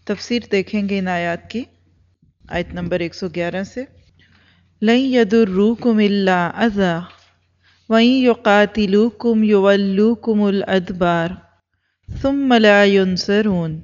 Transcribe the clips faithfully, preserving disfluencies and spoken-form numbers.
تفسیر دیکھیں گے ان آیات کی، آیت نمبر ایک سو گیارہ سے۔ لَن يَضُرُّوكُمْ إِلَّا أَذًى وَإِن يُقَاتِلُوكُمْ يُوَلُّوكُمُ الْأَدْبَارَ ثُمَّ لَا يُنصَرُونَ۔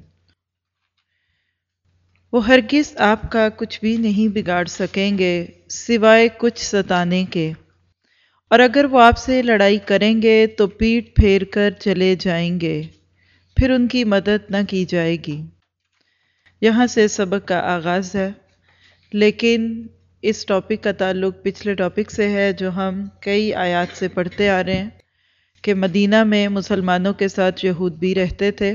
وہ ہرگز آپ کا کچھ بھی نہیں بگاڑ سکیں گے سوائے کچھ ستانے کے، اور اگر وہ آپ سے لڑائی کریں گے تو پیٹھ پھیر کر چلے جائیں گے، پھر ان کی مدد نہ کی جائے گی۔ یہاں سے سبق کا آغاز ہے، لیکن اس ٹاپک کا تعلق پچھلے ٹاپک سے ہے جو ہم کئی آیات سے پڑھتے آ رہے ہیں کہ مدینہ میں مسلمانوں کے ساتھ یہود بھی رہتے تھے،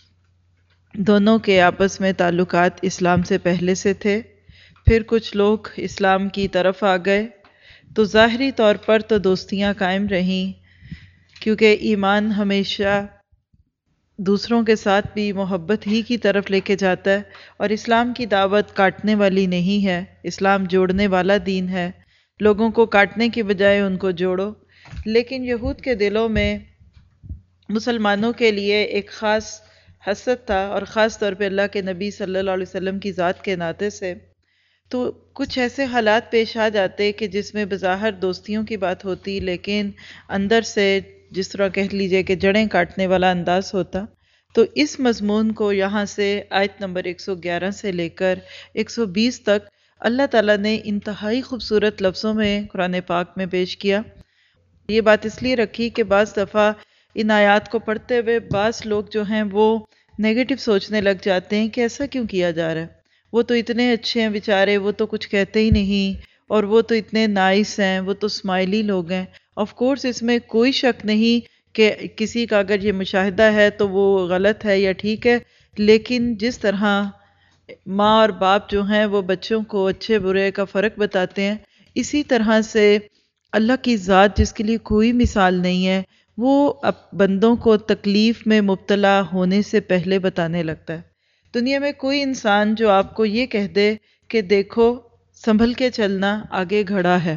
دونوں کے آپس میں تعلقات اسلام سے پہلے سے تھے، پھر کچھ لوگ اسلام کی طرف آ گئے تو ظاہری طور پر تو دوستیاں قائم رہیں، کیونکہ ایمان ہمیشہ دوسروں کے ساتھ بھی محبت ہی کی طرف لے کے جاتا ہے، اور اسلام کی دعوت کاٹنے والی نہیں ہے، اسلام جوڑنے والا دین ہے، لوگوں کو کاٹنے کی بجائے ان کو جوڑو۔ لیکن یہود کے دلوں میں مسلمانوں کے لیے ایک خاص حسد تھا، اور خاص طور پہ اللہ کے نبی صلی اللہ علیہ وسلم کی ذات کے ناطے سے، تو کچھ ایسے حالات پیش آ جاتے کہ جس میں بظاہر دوستیوں کی بات ہوتی لیکن اندر سے جس طرح کہہ لیجئے کہ جڑیں کاٹنے والا انداز ہوتا۔ تو اس مضمون کو یہاں سے آیت نمبر ایک سو گیارہ سے لے کر ایک سو بیس تک اللہ تعالیٰ نے انتہائی خوبصورت لفظوں میں قرآن پاک میں پیش کیا۔ یہ بات اس لیے رکھی کہ بعض دفعہ ان آیات کو پڑھتے ہوئے بعض لوگ جو ہیں وہ نیگیٹو سوچنے لگ جاتے ہیں کہ ایسا کیوں کیا جا رہا ہے، وہ تو اتنے اچھے ہیں بیچارے، وہ تو کچھ کہتے ہی نہیں، اور وہ تو اتنے نائس ہیں، وہ تو اسمائلی لوگ ہیں۔ آف کورس اس میں کوئی شک نہیں کہ کسی کا اگر یہ مشاہدہ ہے تو وہ غلط ہے یا ٹھیک ہے، لیکن جس طرح ماں اور باپ جو ہیں وہ بچوں کو اچھے برے کا فرق بتاتے ہیں، اسی طرح سے اللہ کی ذات جس کے لیے کوئی مثال نہیں ہے، وہ بندوں کو تکلیف میں مبتلا ہونے سے پہلے بتانے لگتا ہے۔ دنیا میں کوئی انسان جو آپ کو یہ کہہ دے کہ دیکھو سنبھل کے چلنا، آگے گھڑا ہے،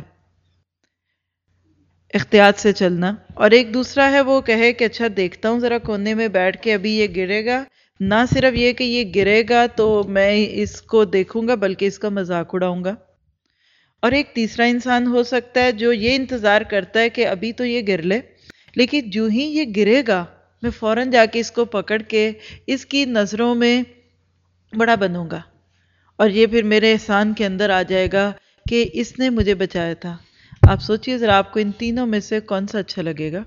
احتیاط سے چلنا، اور ایک دوسرا ہے وہ کہے کہ اچھا دیکھتا ہوں ذرا کونے میں بیٹھ کے ابھی یہ گرے گا، نہ صرف یہ کہ یہ گرے گا تو میں اس کو دیکھوں گا بلکہ اس کا مذاق اڑاؤں گا۔ اور ایک تیسرا انسان ہو سکتا ہے جو یہ انتظار کرتا ہے کہ ابھی تو یہ گر لے، لیکن جو ہی یہ گرے گا میں فوراً جا کے اس کو پکڑ کے اس کی نظروں میں بڑا بنوں گا، اور یہ پھر میرے احسان کے اندر آ جائے گا کہ اس نے مجھے بچایا تھا۔ آپ سوچئے ذرا آپ کو ان تینوں میں سے کون سا اچھا لگے گا؟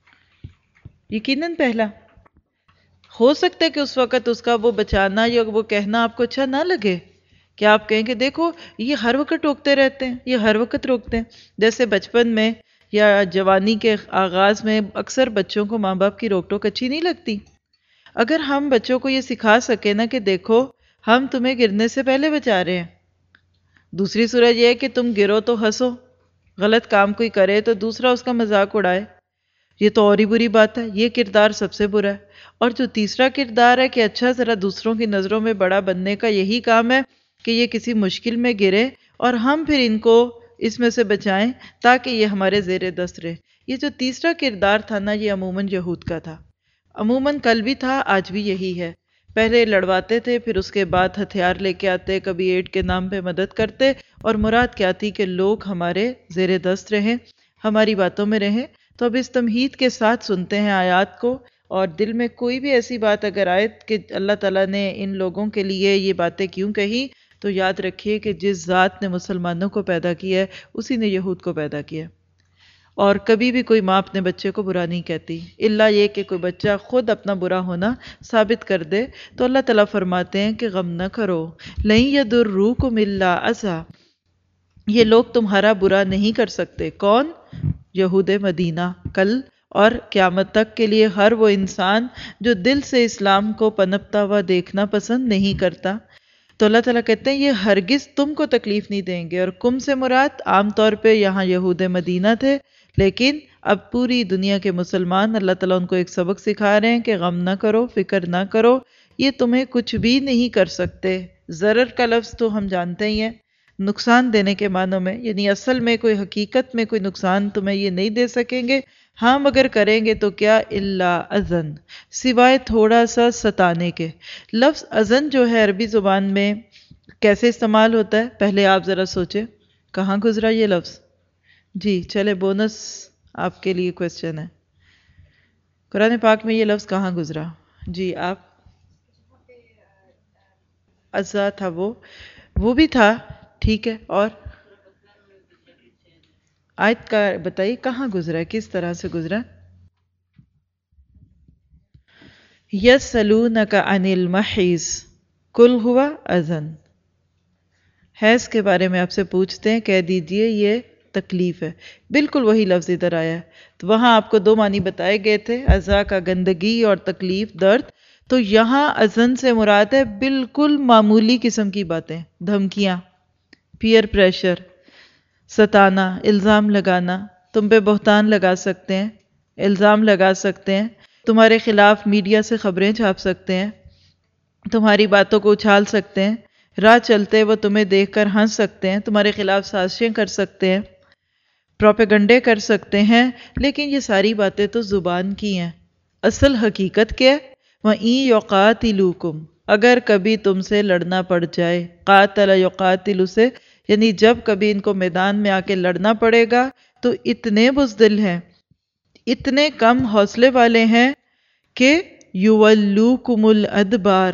یقیناً پہلا۔ ہو سکتا ہے کہ اس وقت اس کا وہ بچانا یا وہ کہنا آپ کو اچھا نہ لگے، کہ آپ کہیں کہ دیکھو یہ ہر وقت ٹوکتے رہتے ہیں، یہ ہر وقت روکتے ہیں۔ جیسے بچپن میں یا جوانی کے آغاز میں اکثر بچوں کو ماں باپ کی روک ٹوک اچھی نہیں لگتی۔ اگر ہم بچوں کو یہ سکھا سکے نا کہ دیکھو ہم تمہیں گرنے سے پہلے بچا رہے ہیں، دوسری صورت یہ ہے کہ تم گرو تو ہنسو، غلط کام کوئی کرے تو دوسرا اس کا مذاق اڑائے، یہ تو اور ہی بری بات ہے، یہ کردار سب سے برا ہے۔ اور جو تیسرا کردار ہے کہ اچھا ذرا دوسروں کی نظروں میں بڑا بننے کا یہی کام ہے کہ یہ کسی مشکل میں گرے اور ہم پھر ان کو اس میں سے بچائیں تاکہ یہ ہمارے زیر دست رہے۔ یہ جو تیسرا کردار تھا نا، یہ عموماً یہود کا تھا، عموماً کل بھی تھا، آج بھی یہی ہے۔ پہلے لڑواتے تھے، پھر اس کے بعد ہتھیار لے کے آتے، کبھی ایڈ کے نام پہ مدد کرتے، اور مراد کیا تھی کہ لوگ ہمارے زیر دست رہیں، ہماری باتوں میں رہیں۔ تو اب اس تمہید کے ساتھ سنتے ہیں آیات کو، اور دل میں کوئی بھی ایسی بات اگر آئے کہ اللہ تعالیٰ نے ان لوگوں کے لیے یہ باتیں کیوں کہی، تو یاد رکھیے کہ جس ذات نے مسلمانوں کو پیدا کیا ہے اسی نے یہود کو پیدا کیا ہے، اور کبھی بھی کوئی ماں اپنے بچے کو برا نہیں کہتی، الا یہ کہ کوئی بچہ خود اپنا برا ہونا ثابت کر دے۔ تو اللہ تعالیٰ فرماتے ہیں کہ غم نہ کرو، لن یضروکم الا اذی، یہ لوگ تمہارا برا نہیں کر سکتے۔ کون؟ یہود مدینہ کل اور قیامت تک کے لیے ہر وہ انسان جو دل سے اسلام کو پنپتا ہوا دیکھنا پسند نہیں کرتا۔ تو اللہ تعالیٰ کہتے ہیں یہ ہرگز تم کو تکلیف نہیں دیں گے، اور کم سے مراد عام طور پہ یہاں یہود مدینہ تھے، لیکن اب پوری دنیا کے مسلمان اللہ تعالیٰ ان کو ایک سبق سکھا رہے ہیں کہ غم نہ کرو، فکر نہ کرو، یہ تمہیں کچھ بھی نہیں کر سکتے۔ ضرر کا لفظ تو ہم جانتے ہی ہیں، نقصان دینے کے معنوں میں، یعنی اصل میں کوئی حقیقت میں کوئی نقصان تمہیں یہ نہیں دے سکیں گے، ہاں مگر کریں گے تو کیا، الا اذن، سوائے تھوڑا سا ستانے کے۔ لفظ اذن جو ہے عربی زبان میں کیسے استعمال ہوتا ہے، پہلے آپ ذرا سوچیں کہاں گزرا یہ لفظ۔ جی چلے بونس آپ کے لیے کوشچن ہے، قرآن پاک میں یہ لفظ کہاں گزرا؟ جی آپ، ازا تھا وہ وہ بھی تھا، ٹھیک ہے، اور آیت کا بتائیے کہاں گزرا ہے، کس طرح سے گزرا؟ یسألونک عن المحیض قل ہوا اذن، حیض کے بارے میں آپ سے پوچھتے ہیں، کہہ دیجئے یہ تکلیف ہے، بالکل وہی لفظ ادھر آیا ہے۔ تو وہاں آپ کو دو معنی بتائے گئے تھے، ازا کا گندگی اور تکلیف درد، تو یہاں اذن سے مراد ہے بالکل معمولی قسم کی باتیں، دھمکیاں، پیئر پریشر، ستانا، الزام لگانا، تم پہ بہتان لگا سکتے ہیں، الزام لگا سکتے ہیں، تمہارے خلاف میڈیا سے خبریں چھاپ سکتے ہیں، تمہاری باتوں کو اچھال سکتے ہیں، راہ چلتے وہ تمہیں دیکھ کر ہنس سکتے ہیں، تمہارے خلاف سازشیں کر سکتے ہیں، پروپیگنڈے کر سکتے ہیں، لیکن یہ ساری باتیں تو زبان کی ہیں۔ اصل حقیقت کیا ہے؟ وَإِن يُقَاتِلُوكُمْ، اگر کبھی تم سے لڑنا پڑ جائے، قاتل یقاتل سے یعنی جب کبھی ان کو میدان میں آ کے لڑنا پڑے گا تو اتنے بزدل ہیں، اتنے کم حوصلے والے ہیں کہ یولوکم الادبار،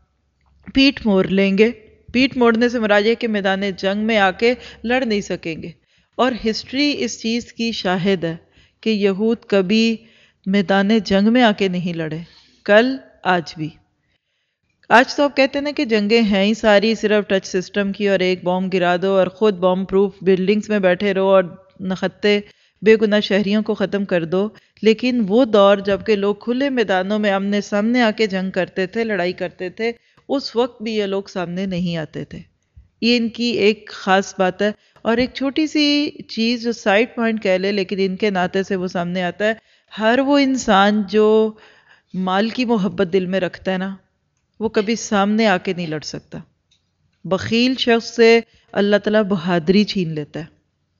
پیٹ موڑ لیں گے۔ پیٹ موڑنے سے مراد یہ کہ میدان جنگ میں آ کے لڑ نہیں سکیں گے، اور ہسٹری اس چیز کی شاہد ہے کہ یہود کبھی میدان جنگ میں آ کے نہیں لڑے، کل آج بھی۔ آج تو آپ کہتے ہیں نا کہ جنگیں ہیں ہی ساری صرف ٹچ سسٹم کی، اور ایک بوم گرا دو اور خود بوم پروف بلڈنگز میں بیٹھے رہو اور نختے بے گناہ شہریوں کو ختم کر دو، لیکن وہ دور جب کہ لوگ کھلے میدانوں میں آمنے سامنے آ کے جنگ کرتے تھے، لڑائی کرتے تھے، اس وقت بھی یہ لوگ سامنے نہیں آتے تھے۔ یہ ان کی ایک خاص بات ہے، اور ایک چھوٹی سی چیز جو سائڈ پوائنٹ کہہ لے لیکن ان کے ناطے سے وہ سامنے آتا ہے، ہر وہ انسان جو مال کی محبت دل میں رکھتا ہے نا، وہ کبھی سامنے آ کے نہیں لڑ سکتا۔ بخیل شخص سے اللہ تعالیٰ بہادری چھین لیتا ہے۔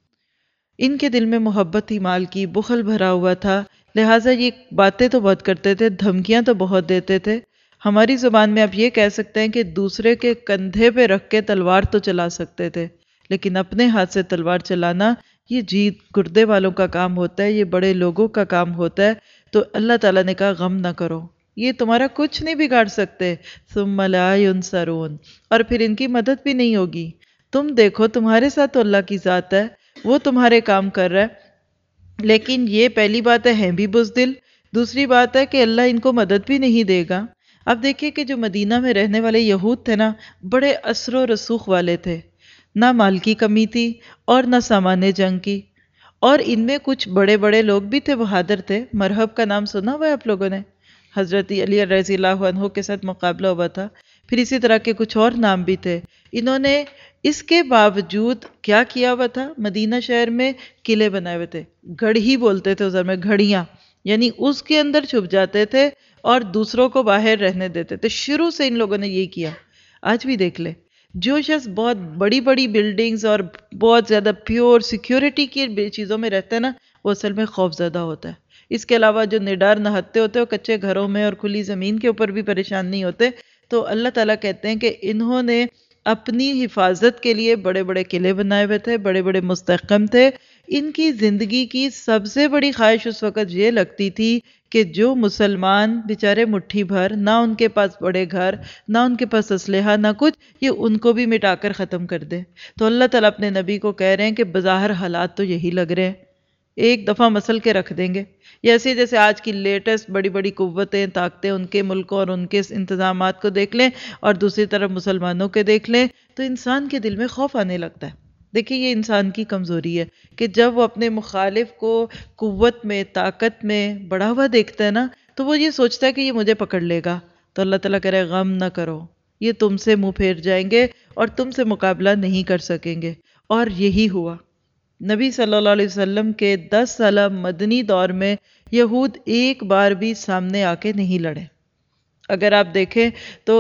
ان کے دل میں محبت ہی مال کی، بخل بھرا ہوا تھا، لہٰذا یہ باتیں تو بہت کرتے تھے، دھمکیاں تو بہت دیتے تھے۔ ہماری زبان میں آپ یہ کہہ سکتے ہیں کہ دوسرے کے کندھے پہ رکھ کے تلوار تو چلا سکتے تھے، لیکن اپنے ہاتھ سے تلوار چلانا یہ جیت گردے والوں کا کام ہوتا ہے، یہ بڑے لوگوں کا کام ہوتا ہے۔ تو اللہ تعالیٰ نے کہا غم نہ کرو، یہ تمہارا کچھ نہیں بگاڑ سکتے، ثم لا ینصرون، اور پھر ان کی مدد بھی نہیں ہوگی۔ تم دیکھو تمہارے ساتھ تو اللہ کی ذات ہے، وہ تمہارے کام کر رہا ہے، لیکن یہ پہلی بات ہے ہیں بھی بزدل، دوسری بات ہے کہ اللہ ان کو مدد بھی نہیں دے گا۔ اب دیکھیے کہ جو مدینہ میں رہنے والے یہود تھے نا، بڑے اثر و رسوخ والے تھے، نہ مال کی کمی تھی اور نہ سامان جنگ کی، اور ان میں کچھ بڑے بڑے لوگ بھی تھے، بہادر تھے۔ مرہب کا نام سنا ہوا ہے آپ لوگوں نے؟ حضرت علی رضی اللہ عنہ کے ساتھ مقابلہ ہوا تھا، پھر اسی طرح کے کچھ اور نام بھی تھے۔ انہوں نے اس کے باوجود کیا کیا ہوا تھا؟ مدینہ شہر میں قلعے بنائے ہوئے تھے، گڑھی بولتے تھے ادھر میں، گھڑیاں، یعنی اس کے اندر چھپ جاتے تھے اور دوسروں کو باہر رہنے دیتے تھے۔ شروع سے ان لوگوں نے یہ کیا۔ آج بھی دیکھ لیں، جو شخص بہت بڑی بڑی بلڈنگز اور بہت زیادہ پیور سیکیورٹی کی چیزوں میں رہتا ہے نا، وہ اصل میں خوف زدہ ہوتا ہے۔ اس کے علاوہ جو نڈر نہتے ہوتے ہیں وہ کچے گھروں میں اور کھلی زمین کے اوپر بھی پریشان نہیں ہوتے۔ تو اللہ تعالیٰ کہتے ہیں کہ انہوں نے اپنی حفاظت کے لیے بڑے بڑے قلعے بنائے ہوئے تھے، بڑے بڑے مستحکم تھے۔ ان کی زندگی کی سب سے بڑی خواہش اس وقت یہ لگتی تھی کہ جو مسلمان بیچارے مٹھی بھر، نہ ان کے پاس بڑے گھر، نہ ان کے پاس اسلحہ، نہ کچھ، یہ ان کو بھی مٹا کر ختم کر دے۔ تو اللہ تعالیٰ اپنے نبی کو کہہ رہے ہیں کہ بظاہر حالات تو یہی لگ رہے ہیں، ایک دفعہ مسل کے رکھ دیں گے۔ جیسے جیسے آج کی لیٹسٹ بڑی بڑی قوتیں، طاقتیں، ان کے ملکوں اور ان کے انتظامات کو دیکھ لیں اور دوسری طرف مسلمانوں کے دیکھ لیں، تو انسان کے دل میں خوف آنے لگتا ہے۔ دیکھیں یہ انسان کی کمزوری ہے کہ جب وہ اپنے مخالف کو قوت میں، طاقت میں بڑا ہوا دیکھتا ہے نا، تو وہ یہ سوچتا ہے کہ یہ مجھے پکڑ لے گا۔ تو اللہ تعالیٰ کہہ رہے ہیں غم نہ کرو، یہ تم سے منہ پھیر جائیں گے اور تم سے مقابلہ نہیں کر سکیں گے۔ اور یہی ہوا۔ نبی صلی اللہ علیہ وسلم کے دس سالہ مدنی دور میں یہود ایک بار بھی سامنے آ کے نہیں لڑے۔ اگر آپ دیکھیں تو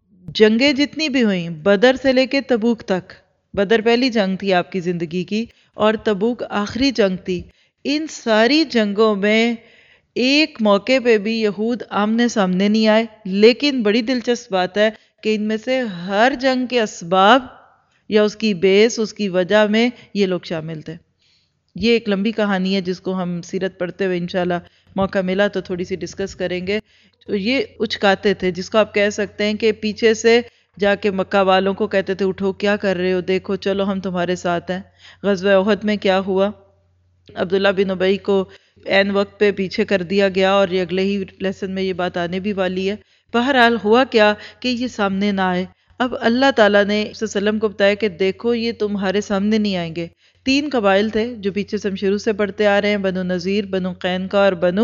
جنگیں جتنی بھی ہوئیں، بدر سے لے کے تبوک تک، بدر پہلی جنگ تھی آپ کی زندگی کی اور تبوک آخری جنگ تھی، ان ساری جنگوں میں ایک موقع پہ بھی یہود آمنے سامنے نہیں آئے، لیکن بڑی دلچسپ بات ہے کہ ان میں سے ہر جنگ کے اسباب یا اس کی بیس، اس کی وجہ میں یہ لوگ شامل تھے۔ یہ ایک لمبی کہانی ہے جس کو ہم سیرت پڑھتے ہوئے انشاءاللہ موقع ملا تو تھوڑی سی ڈسکس کریں گے۔ تو یہ اچکاتے تھے، جس کو آپ کہہ سکتے ہیں کہ پیچھے سے جا کے مکہ والوں کو کہتے تھے اٹھو کیا کر رہے ہو، دیکھو چلو ہم تمہارے ساتھ ہیں۔ غزوہ احد میں کیا ہوا، عبداللہ بن ابی کو عین وقت پہ پیچھے کر دیا گیا، اور یہ اگلے ہی لیسن میں یہ بات آنے بھی والی ہے۔ بہرحال ہوا کیا کہ یہ سامنے نہ آئے۔ اب اللہ تعالیٰ نے صلی اللہ علیہ وسلم کو بتایا کہ دیکھو یہ تمہارے سامنے نہیں آئیں گے۔ تین قبائل تھے جو پیچھے سے ہم شروع سے پڑھتے آ رہے ہیں، بنو نذیر، بنو قینقاع اور بنو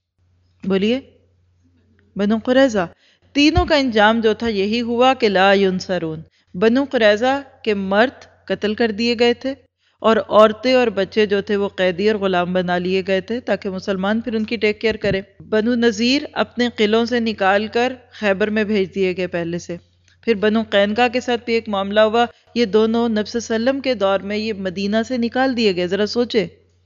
بولیے بنو قریظہ۔ تینوں کا انجام جو تھا یہی ہوا کہ لا ینصرون۔ بنو قریظہ کے مرد قتل کر دیے گئے تھے، اور عورتیں اور بچے جو تھے وہ قیدی اور غلام بنا لیے گئے تھے تاکہ مسلمان پھر ان کی ٹیک کیئر کریں۔ بنو نذیر اپنے قلعوں سے نکال کر خیبر میں بھیج دیے گئے پہلے سے۔ پھر بنو قینقاع کے ساتھ بھی ایک معاملہ ہوا، یہ دونوں نبی صلی اللہ علیہ وسلم کے دور میں یہ مدینہ سے نکال دیے گئے۔ ذرا سوچے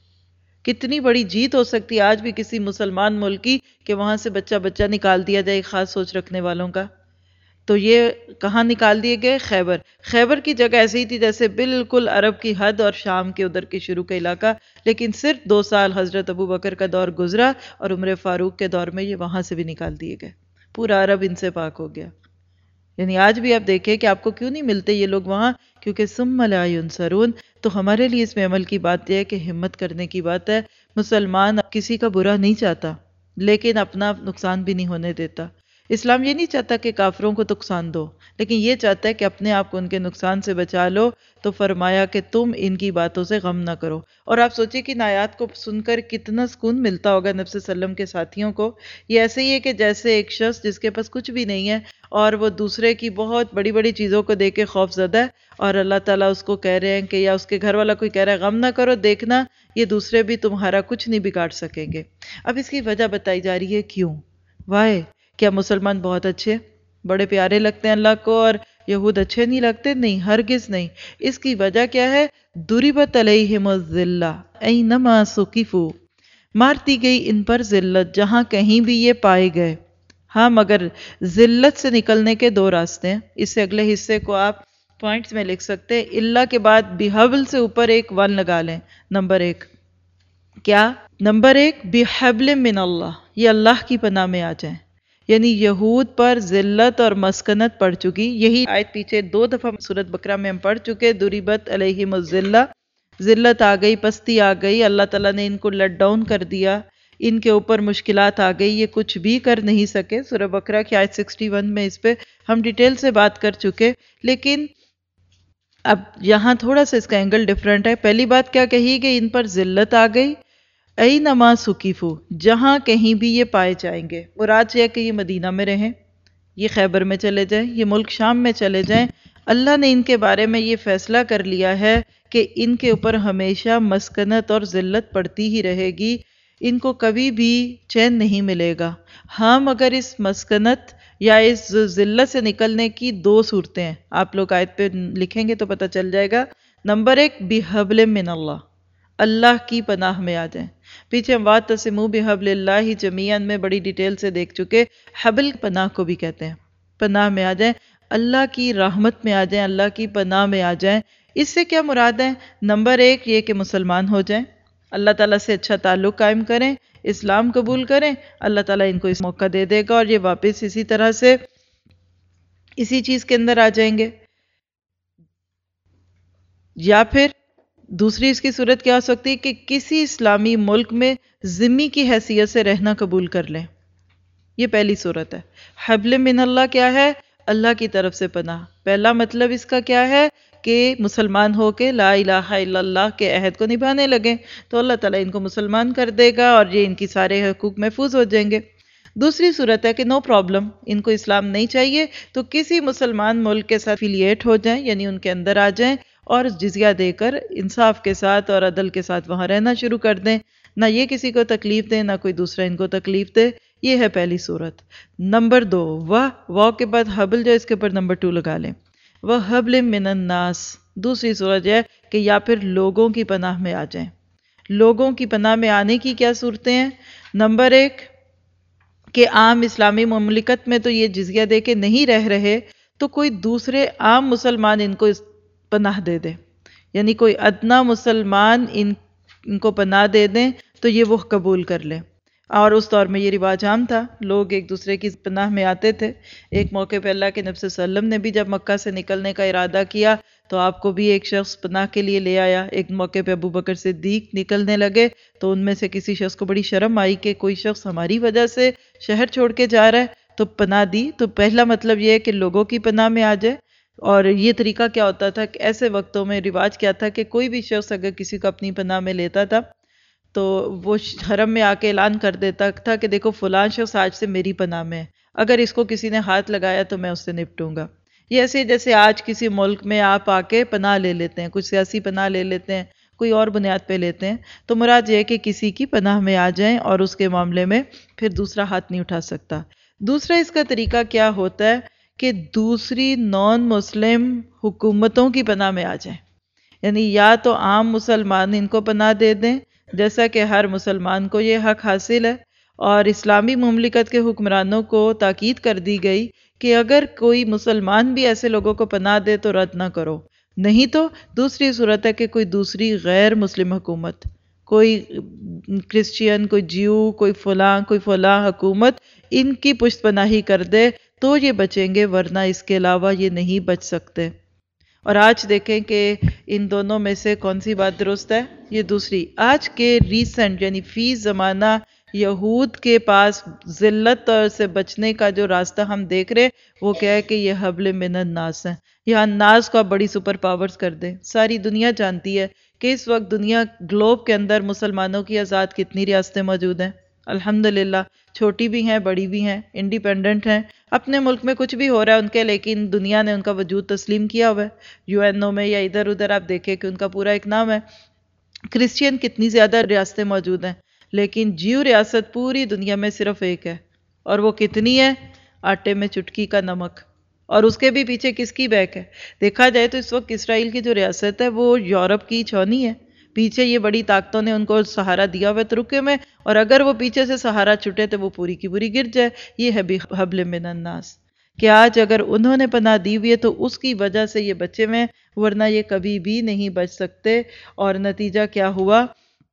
کتنی بڑی جیت ہو سکتی ہے آج بھی کسی مسلمان ملک کی کہ وہاں سے بچہ بچہ نکال دیا جائے، خاص سوچ رکھنے والوں کا۔ تو یہ کہاں نکال دیے گئے؟ خیبر۔ خیبر کی جگہ ایسی ہی تھی جیسے بالکل عرب کی حد اور شام کے ادھر کے شروع کا علاقہ، لیکن صرف دو سال حضرت ابو بکر کا دور گزرا اور عمر فاروق کے دور میں یہ وہاں سے بھی نکال دیے گئے۔ پورا عرب ان سے پاک ہو گیا۔ یعنی آج بھی آپ دیکھیں کہ آپ کو کیوں نہیں ملتے یہ لوگ وہاں، کیونکہ ثم لا ینصرون۔ تو ہمارے لیے اس میں عمل کی بات یہ ہے کہ ہمت کرنے کی بات ہے۔ مسلمان کسی کا برا نہیں چاہتا، لیکن اپنا نقصان بھی نہیں ہونے دیتا۔ اسلام یہ نہیں چاہتا کہ کافروں کو نقصان دو، لیکن یہ چاہتا ہے کہ اپنے آپ کو ان کے نقصان سے بچا لو۔ تو فرمایا کہ تم ان کی باتوں سے غم نہ کرو۔ اور آپ سوچئے کہ ان آیات کو سن کر کتنا سکون ملتا ہوگا نبی صلی اللہ علیہ وسلم کے ساتھیوں کو۔ یہ ایسے ہی ہے کہ جیسے ایک شخص جس کے پاس کچھ بھی نہیں ہے اور وہ دوسرے کی بہت بڑی بڑی چیزوں کو دیکھ کے خوف زدہ ہے، اور اللہ تعالیٰ اس کو کہہ رہے ہیں کہ، یا اس کے گھر والا کوئی کہہ رہا ہے غم نہ کرو، دیکھنا یہ دوسرے بھی تمہارا کچھ نہیں بگاڑ سکیں گے۔ اب اس کی وجہ بتائی جا رہی ہے کیوں؟ وائے کیا مسلمان بہت اچھے، بڑے پیارے لگتے ہیں اللہ کو اور یہود اچھے نہیں لگتے؟ نہیں، ہرگز نہیں۔ اس کی وجہ کیا ہے؟ ضربت علیہم الذلہ اینما ثقفوا، مارتی گئی ان پر ذلت جہاں کہیں بھی یہ پائے گئے۔ ہاں مگر ذلت سے نکلنے کے دو راستے ہیں، اس سے اگلے حصے کو آپ پوائنٹس میں لکھ سکتے ہیں۔ اللہ کے بعد بحبل سے اوپر ایک ون لگا لیں۔ نمبر ایک کیا؟ نمبر ایک بحبل من اللہ، یہ اللہ کی پناہ میں آ جائیں۔ یعنی یہود پر ذلت اور مسکنت پڑ چکی، یہی آیت پیچھے دو دفعہ سورۃ بقرہ میں ہم پڑھ چکے، ضربت علیہم الذلہ، ذلت آ گئی، پستی آ گئی، اللہ تعالیٰ نے ان کو لیٹ ڈاؤن کر دیا، ان کے اوپر مشکلات آ گئی، یہ کچھ بھی کر نہیں سکے۔ سورہ بقرہ کی آیت اکسٹھ میں اس پہ ہم ڈیٹیل سے بات کر چکے، لیکن اب یہاں تھوڑا سا اس کا اینگل ڈیفرنٹ ہے۔ پہلی بات کیا کہی کہ ان پر ذلت آ گئی، اینما ثقفوا، جہاں کہیں بھی یہ پائے جائیں گے۔ مراد یہ ہے کہ یہ مدینہ میں رہیں، یہ خیبر میں چلے جائیں، یہ ملک شام میں چلے جائیں، اللہ نے ان کے بارے میں یہ فیصلہ کر لیا ہے کہ ان کے اوپر ہمیشہ مسکنت اور ذلت پڑتی ہی رہے گی، ان کو کبھی بھی چین نہیں ملے گا۔ ہاں مگر اس مسکنت یا اس ذلت سے نکلنے کی دو صورتیں ہیں، آپ لوگ آیت پہ لکھیں گے تو پتہ چل جائے گا۔ نمبر ایک بحبل من اللہ، اللہ کی پناہ میں آ جائیں۔ پیچھے ہم واعتصموا بحبل اللہ جمیعا میں بڑی ڈیٹیل سے دیکھ چکے، حبل پناہ کو بھی کہتے ہیں، پناہ میں آ جائیں، اللہ کی رحمت میں آ جائیں، اللہ کی پناہ میں آ جائیں۔ اس سے کیا مراد ہے؟ نمبر ایک یہ کہ مسلمان ہو جائیں، اللہ تعالیٰ سے اچھا تعلق قائم کریں، اسلام قبول کریں، اللہ تعالیٰ ان کو اس موقع دے دے گا اور یہ واپس اسی طرح سے اسی چیز کے اندر آ جائیں گے۔ یا پھر دوسری اس کی صورت کیا ہو سکتی ہے کہ کسی اسلامی ملک میں ذمی کی حیثیت سے رہنا قبول کر لیں، یہ پہلی صورت ہے۔ حبل من اللہ کیا ہے؟ اللہ کی طرف سے پناہ۔ پہلا مطلب اس کا کیا ہے کہ مسلمان ہو کے لا الہ الا اللہ کے عہد کو نبھانے لگیں تو اللہ تعالیٰ ان کو مسلمان کر دے گا اور یہ ان کی سارے حقوق محفوظ ہو جائیں گے۔ دوسری صورت ہے کہ نو پرابلم، ان کو اسلام نہیں چاہیے تو کسی مسلمان ملک کے ساتھ افیلیٹ ہو جائیں، یعنی ان کے اندر آ جائیں اور جزیہ دے کر انصاف کے ساتھ اور عدل کے ساتھ وہاں رہنا شروع کر دیں، نہ یہ کسی کو تکلیف دیں نہ کوئی دوسرا ان کو تکلیف دے۔ یہ ہے پہلی صورت۔ نمبر دو وہ واو کے بعد حبل جو اس کے اوپر نمبر ٹو لگا لیں، وہ حبل من الناس۔ دوسری صورت یہ ہے کہ یا پھر لوگوں کی پناہ میں آ جائیں، لوگوں کی پناہ میں آنے کی کیا صورتیں ہیں؟ نمبر ایک کہ عام اسلامی مملکت میں تو یہ جزیہ دے کے نہیں رہ رہے، تو کوئی دوسرے عام مسلمان ان کو پناہ دے دے، یعنی کوئی ادنا مسلمان ان ان کو پناہ دے دیں تو یہ وہ قبول کر لیں۔ اور اس دور میں یہ رواج عام تھا، لوگ ایک دوسرے کی پناہ میں آتے تھے۔ ایک موقع پہ اللہ کے نبی صلی اللہ علیہ وسلم نے بھی جب مکہ سے نکلنے کا ارادہ کیا تو آپ کو بھی ایک شخص پناہ کے لیے لے آیا۔ ایک موقع پہ ابو بکر صدیق نکلنے لگے تو ان میں سے کسی شخص کو بڑی شرم آئی کہ کوئی شخص ہماری وجہ سے شہر چھوڑ کے جا رہا ہے، تو پناہ دی۔ تو پہلا مطلب یہ ہے کہ لوگوں کی پناہ میں آ جائے۔ اور یہ طریقہ کیا ہوتا تھا کہ ایسے وقتوں میں رواج کیا تھا کہ کوئی بھی شخص اگر کسی کو اپنی پناہ میں لیتا تھا تو وہ حرم میں آ کے اعلان کر دیتا تھا کہ دیکھو فلاں شخص آج سے میری پناہ میں ہے، اگر اس کو کسی نے ہاتھ لگایا تو میں اس سے نپٹوں گا۔ یہ ایسے جیسے آج کسی ملک میں آپ آ کے پناہ لے لیتے ہیں، کچھ سیاسی پناہ لے لیتے ہیں، کوئی اور بنیاد پہ لیتے ہیں، تو مراد یہ ہے کہ کسی کی پناہ میں آ جائیں اور اس کے معاملے میں پھر دوسرا ہاتھ نہیں اٹھا سکتا۔ دوسرا اس کا طریقہ کیا ہوتا ہے کہ دوسری نان مسلم حکومتوں کی پناہ میں آ جائیں، یعنی یا تو عام مسلمان ان کو پناہ دے دیں جیسا کہ ہر مسلمان کو یہ حق حاصل ہے، اور اسلامی مملکت کے حکمرانوں کو تاکید کر دی گئی کہ اگر کوئی مسلمان بھی ایسے لوگوں کو پناہ دے تو رد نہ کرو، نہیں تو دوسری صورت ہے کہ کوئی دوسری غیر مسلم حکومت، کوئی کرسچین، کوئی جیو، کوئی فلاں کوئی فلاں حکومت ان کی پشت پناہی کر دے تو یہ بچیں گے، ورنہ اس کے علاوہ یہ نہیں بچ سکتے۔ اور آج دیکھیں کہ ان دونوں میں سے کون سی بات درست ہے؟ یہ دوسری۔ آج کے ریسنٹ یعنی فی زمانہ یہود کے پاس ذلت سے بچنے کا جو راستہ ہم دیکھ رہے وہ کیا ہے کہ یہ حبل من الناس ہے۔ یہ الناس کو آپ بڑی سپر پاورز کر دیں۔ ساری دنیا جانتی ہے کہ اس وقت دنیا گلوب کے اندر مسلمانوں کی آزاد کتنی ریاستیں موجود ہیں، الحمدللہ، چھوٹی بھی ہیں بڑی بھی ہیں، انڈیپینڈنٹ ہیں، اپنے ملک میں کچھ بھی ہو رہا ہے ان کے، لیکن دنیا نے ان کا وجود تسلیم کیا ہوا ہے۔ یو این او میں یا ادھر ادھر آپ دیکھیں کہ ان کا پورا ایک نام ہے۔ کرسچین کتنی زیادہ ریاستیں موجود ہیں، لیکن جیو ریاست پوری دنیا میں صرف ایک ہے، اور وہ کتنی ہے؟ آٹے میں چٹکی کا نمک۔ اور اس کے بھی پیچھے کس کی بیک ہے؟ دیکھا جائے تو اس وقت اسرائیل کی جو ریاست ہے وہ یورپ کی چھونی ہے، پیچھے یہ بڑی طاقتوں نے ان کو سہارا دیا ہوا ہے ترکے میں، اور اگر وہ پیچھے سے سہارا چھٹے تو وہ پوری کی پوری گر جائے۔ یہ ہے بھی حبل من الناس کہ آج اگر انہوں نے پناہ دی ہوئی ہے تو اس کی وجہ سے یہ بچے میں، ورنہ یہ کبھی بھی نہیں بچ سکتے۔ اور نتیجہ کیا ہوا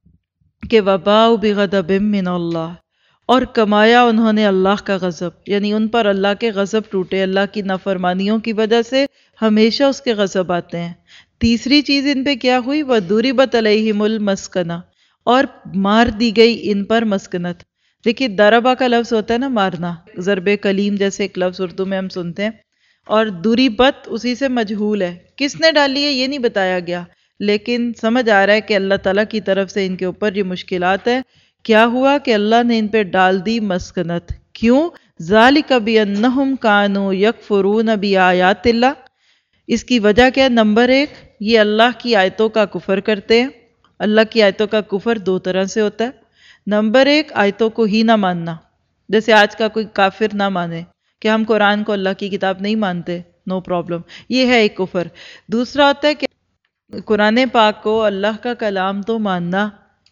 کہ وباء بغضب من اللہ، اور کمایا انہوں نے اللہ کا غضب، یعنی ان پر اللہ کے غضب ٹوٹے، اللہ کی نافرمانیوں کی وجہ سے ہمیشہ اس کے غضب آتے ہیں۔ تیسری چیز ان پہ کیا ہوئی؟ وَضُرِبَتْ عَلَيْهِمُ الْمَسْكَنَةُ، اور مار دی گئی ان پر مسکنت۔ دیکھیے دربا کا لفظ ہوتا ہے نا مارنا، ضرب کلیم جیسے ایک لفظ اردو میں ہم سنتے ہیں، اور ضُرِبَتْ اسی سے مجہول ہے، کس نے ڈالی ہے یہ نہیں بتایا گیا، لیکن سمجھ آ رہا ہے کہ اللہ تعالیٰ کی طرف سے ان کے اوپر یہ مشکلات ہے۔ کیا ہوا کہ اللہ نے ان پہ ڈال دی مسکنت؟ کیوں؟ ذَلِكَ بِأَنَّهُمْ كَانُوا يَكْفُرُونَ بِآيَاتِ اللَّهِ، اس کی وجہ کیا ہے؟ نمبر ایک، یہ اللہ کی آیتوں کا کفر کرتے ہیں۔ اللہ کی آیتوں کا کفر دو طرح سے ہوتا ہے۔ نمبر ایک، آیتوں کو ہی نہ ماننا، جیسے آج کا کوئی کافر نہ مانے کہ ہم قرآن کو اللہ کی کتاب نہیں مانتے، نو پرابلم، یہ ہے ایک کفر۔ دوسرا ہوتا ہے کہ قرآن پاک کو اللہ کا کلام تو ماننا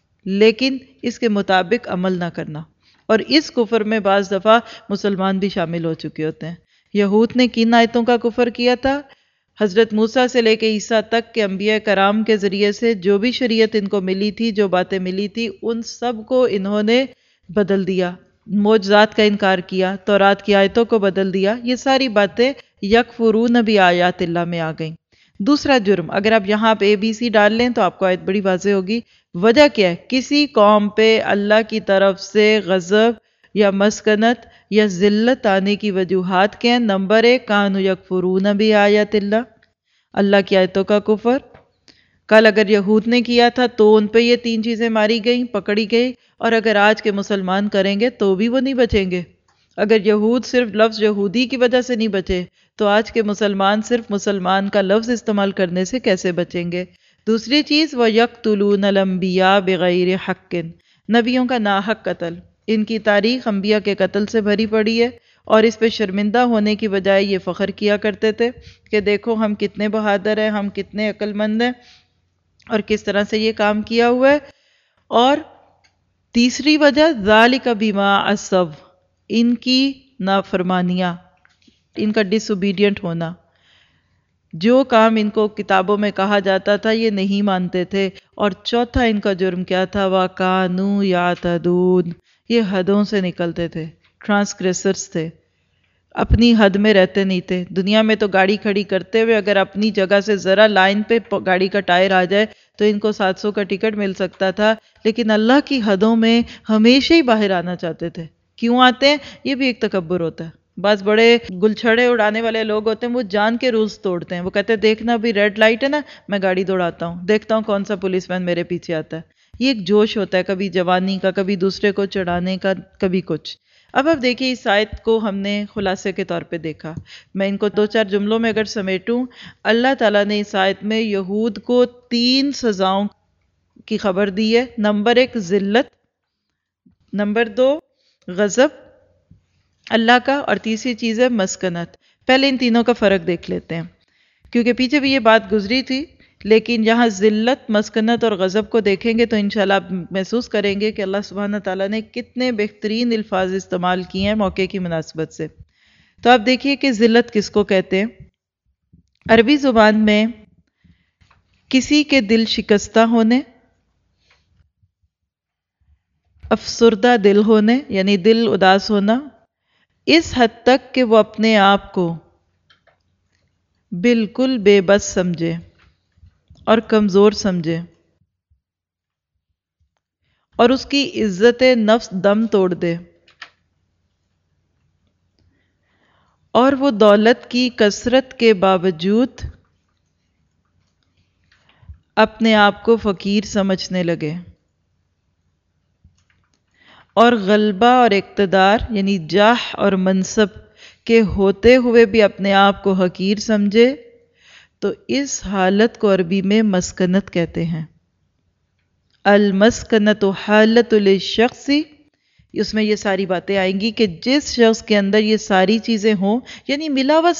لیکن اس کے مطابق عمل نہ کرنا، اور اس کفر میں بعض دفعہ مسلمان بھی شامل ہو چکے ہوتے ہیں۔ یہود نے کن آیتوں کا کفر کیا تھا؟ حضرت موسیٰ سے لے کے عیسیٰ تک کے انبیاء کرام کے ذریعے سے جو بھی شریعت ان کو ملی تھی، جو باتیں ملی تھی، ان سب کو انہوں نے بدل دیا، معجزات کا انکار کیا، تورات کی آیتوں کو بدل دیا۔ یہ ساری باتیں یکفرون بآیات اللہ میں آ گئیں۔ دوسرا جرم، اگر آپ یہاں پہ اے بی سی ڈال لیں تو آپ کو آیت بڑی واضح ہوگی۔ وجہ کیا ہے؟ کسی قوم پہ اللہ کی طرف سے غضب یا مسکنت یا ذلت آنے کی وجوہات کیا ہیں؟ نمبر ایک، کانوا یکفرون بآیات اللہ، اللہ کی آیتوں کا کفر۔ کل اگر یہود نے کیا تھا تو ان پہ یہ تین چیزیں ماری گئیں، پکڑی گئی، اور اگر آج کے مسلمان کریں گے تو بھی وہ نہیں بچیں گے۔ اگر یہود صرف لفظ یہودی کی وجہ سے نہیں بچے تو آج کے مسلمان صرف مسلمان کا لفظ استعمال کرنے سے کیسے بچیں گے؟ دوسری چیز، وَيَقْتُلُونَ الْأَنْبِيَاءَ بِغَيْرِ حَقٍّ، نبیوں کا ناحق قتل۔ ان کی تاریخ انبیاء کے قتل سے بھری پڑی ہے، اور اس پہ شرمندہ ہونے کی بجائے یہ فخر کیا کرتے تھے کہ دیکھو ہم کتنے بہادر ہیں، ہم کتنے عقل مند ہیں، اور کس طرح سے یہ کام کیا ہوا ہے۔ اور تیسری وجہ ذالک بما عصوا، ان کی نافرمانیاں، ان کا ڈس اوبیڈینٹ ہونا، جو کام ان کو کتابوں میں کہا جاتا تھا یہ نہیں مانتے تھے۔ اور چوتھا ان کا جرم کیا تھا؟ وَكَانُوا يَعْتَدُونَ، یہ حدوں سے نکلتے تھے، ٹرانسگریسرز تھے، اپنی حد میں رہتے نہیں تھے۔ دنیا میں تو گاڑی کھڑی کرتے ہوئے اگر اپنی جگہ سے ذرا لائن پہ گاڑی کا ٹائر آ جائے تو ان کو سات سو کا ٹکٹ مل سکتا تھا، لیکن اللہ کی حدوں میں ہمیشہ ہی باہر آنا چاہتے تھے۔ کیوں آتے ہیں؟ یہ بھی ایک تکبر ہوتا ہے۔ بعض بڑے گلچھڑے اڑانے والے لوگ ہوتے ہیں، وہ جان کے رولز توڑتے ہیں۔ وہ کہتے ہیں دیکھنا بھی ریڈ لائٹ ہے نا، میں گاڑی دوڑاتا ہوں، دیکھتا ہوں کون سا پولیس مین میرے پیچھے آتا ہے۔ یہ ایک جوش ہوتا ہے، کبھی جوانی کا، کبھی دوسرے کو چڑھانے کا، کبھی کچھ۔ اب اب دیکھیے اس آیت کو ہم نے خلاصے کے طور پہ دیکھا۔ میں ان کو دو چار جملوں میں اگر سمیٹوں، اللہ تعالیٰ نے اس آیت میں یہود کو تین سزاؤں کی خبر دی ہے۔ نمبر ایک ذلت، نمبر دو غضب اللہ کا، اور تیسری چیز ہے مسکنت۔ پہلے ان تینوں کا فرق دیکھ لیتے ہیں، کیونکہ پیچھے بھی یہ بات گزری تھی، لیکن یہاں ذلت، مسکنت اور غضب کو دیکھیں گے تو انشاءاللہ آپ محسوس کریں گے کہ اللہ سبحانہ تعالیٰ نے کتنے بہترین الفاظ استعمال کیے ہیں موقع کی مناسبت سے۔ تو آپ دیکھیے کہ ذلت کس کو کہتے ہیں۔ عربی زبان میں کسی کے دل شکستہ ہونے، افسردہ دل ہونے، یعنی دل اداس ہونا، اس حد تک کہ وہ اپنے آپ کو بالکل بے بس سمجھے اور کمزور سمجھے، اور اس کی عزت نفس دم توڑ دے، اور وہ دولت کی کثرت کے باوجود اپنے آپ کو فقیر سمجھنے لگے، اور غلبہ اور اقتدار یعنی جاہ اور منصب کے ہوتے ہوئے بھی اپنے آپ کو حقیر سمجھے، تو اس حالت کو عربی میں مسکنت کہتے ہیں۔ المسکنت حالت للشخص، اس میں یہ ساری باتیں آئیں گی کہ جس شخص کے اندر یہ ساری چیزیں ہوں، یعنی ملا ہوا